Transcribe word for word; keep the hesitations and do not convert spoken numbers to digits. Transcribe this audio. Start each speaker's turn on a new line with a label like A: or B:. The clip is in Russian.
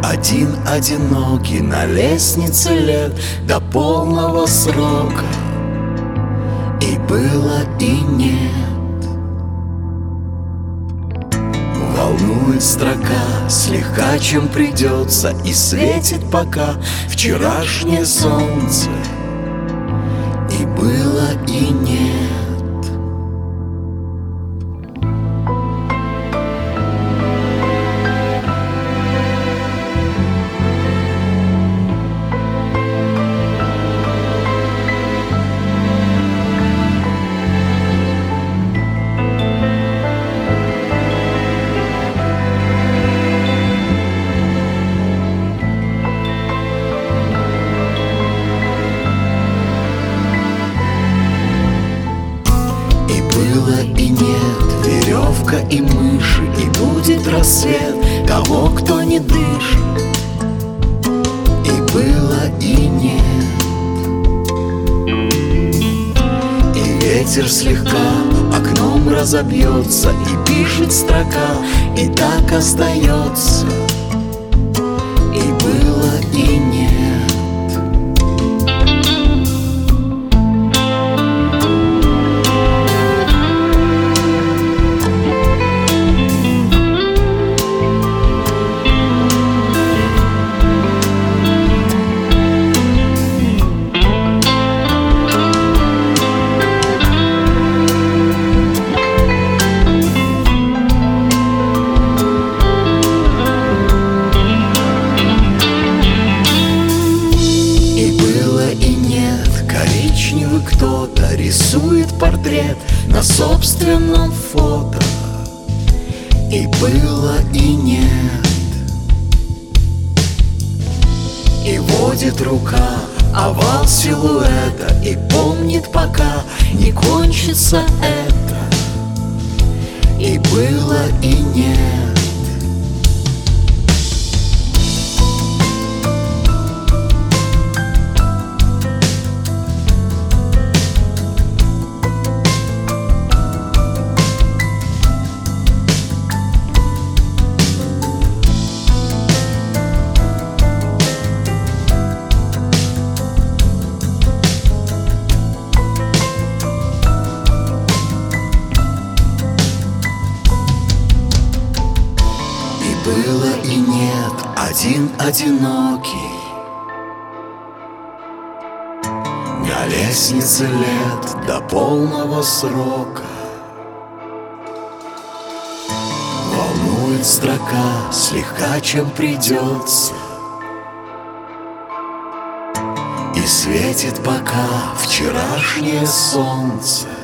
A: один одинокий на лестнице лет до полного срока. И было, и нет. Волнует строка слегка, чем придется, и светит пока вчерашнее солнце. И было, и нет. Было и нет, веревка и мыши, и будет рассвет того, кто не дышит. И было и нет. И ветер слегка окном разобьется, и пишет строка, и так остается. И было и нет. Кто-то рисует портрет на собственном фото. И было, и нет. И водит рука овал силуэта, и помнит, пока не кончится это. И было, и нет. Было и нет, один одинокий на лестнице лет до полного срока. Волнует строка слегка, чем придется, и светит пока вчерашнее солнце.